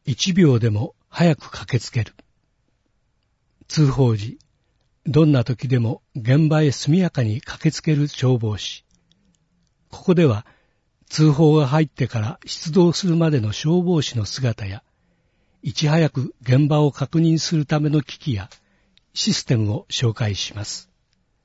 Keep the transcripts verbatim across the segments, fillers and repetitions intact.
一秒でも早く駆けつける。通報時、どんな時でも現場へ速やかに駆けつける消防士。ここでは通報が入ってから出動するまでの消防士の姿や、いち早く現場を確認するための機器やシステムを紹介します。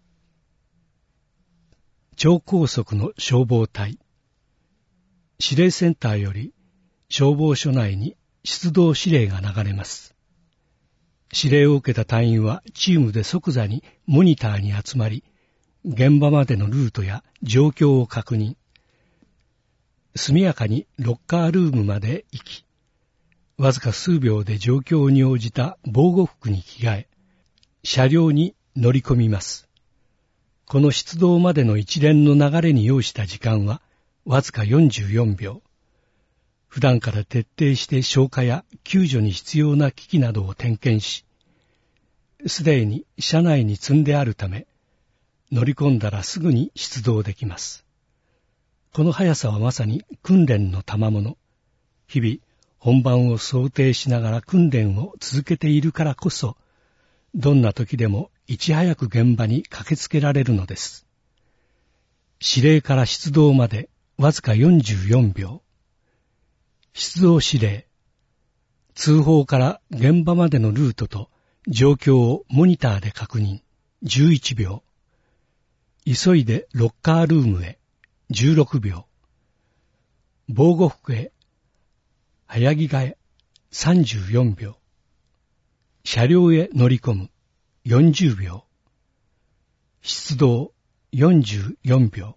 超高速の消防隊。指令センターより消防署内に出動指令が流れます。指令を受けた隊員はチームで即座にモニターに集まり、現場までのルートや状況を確認。速やかにロッカールームまで行き、わずか数秒で状況に応じた防護服に着替え、車両に乗り込みます。この出動までの一連の流れに要した時間はわずかよんじゅうよんびょう。普段から徹底して消火や救助に必要な機器などを点検し、すでに車内に積んであるため、乗り込んだらすぐに出動できます。この速さはまさに訓練の賜物。日々本番を想定しながら訓練を続けているからこそ、どんな時でもいち早く現場に駆けつけられるのです。指令から出動までわずかよんじゅうよんびょう。出動指令。通報から現場までのルートと状況をモニターで確認。じゅういちびょう。急いでロッカールームへ。じゅうろくびょう。防護服へ。早着替え。さんじゅうよんびょう。車両へ乗り込む。よんじゅうびょう。出動。よんじゅうよんびょ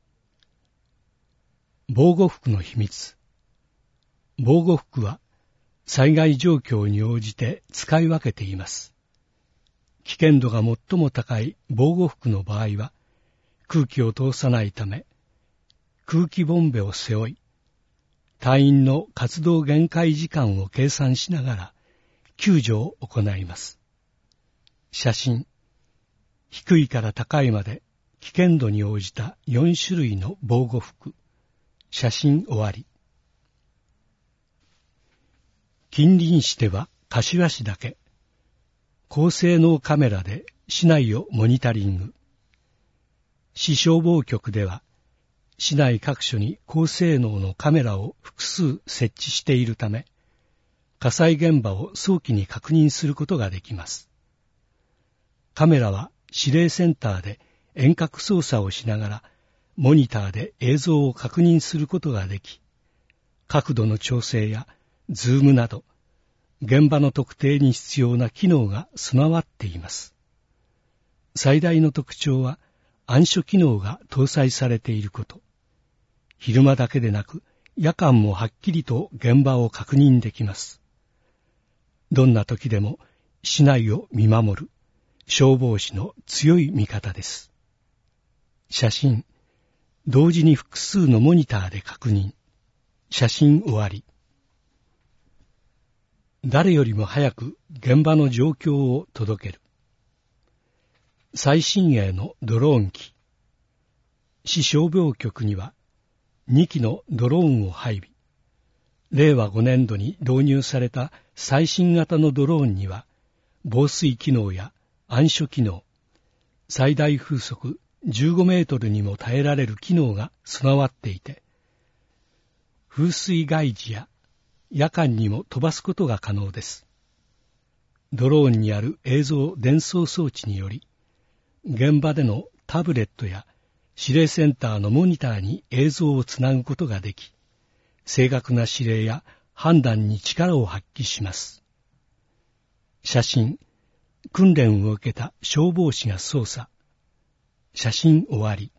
う。防護服の秘密。防護服は災害状況に応じて使い分けています。危険度が最も高い防護服の場合は空気を通さないため空気ボンベを背負い、隊員の活動限界時間を計算しながら救助を行います。写真。低いから高いまで危険度に応じたよんしゅるいの防護服。写真終わり。近隣市では柏市だけ、高性能カメラで市内をモニタリング。市消防局では、市内各所に高性能のカメラを複数設置しているため、火災現場を早期に確認することができます。カメラは指令センターで遠隔操作をしながら、モニターで映像を確認することができ、角度の調整やズームなど、現場の特定に必要な機能が備わっています。最大の特徴は暗所機能が搭載されていること。昼間だけでなく夜間もはっきりと現場を確認できます。どんな時でも市内を見守る消防士の強い味方です。写真。同時に複数のモニターで確認。写真終わり。誰よりも早く現場の状況を届ける。最新鋭のドローン機。市消防局にはにきのドローンを配備。れいわごねんどに導入された最新型のドローンには防水機能や暗所機能、最大風速じゅうごメートルにも耐えられる機能が備わっていて、風水害時や夜間にも飛ばすことが可能です。ドローンにある映像伝送装置により、現場でのタブレットや指令センターのモニターに映像をつなぐことができ、正確な指令や判断に力を発揮します。写真。訓練を受けた消防士が操作。写真終わり。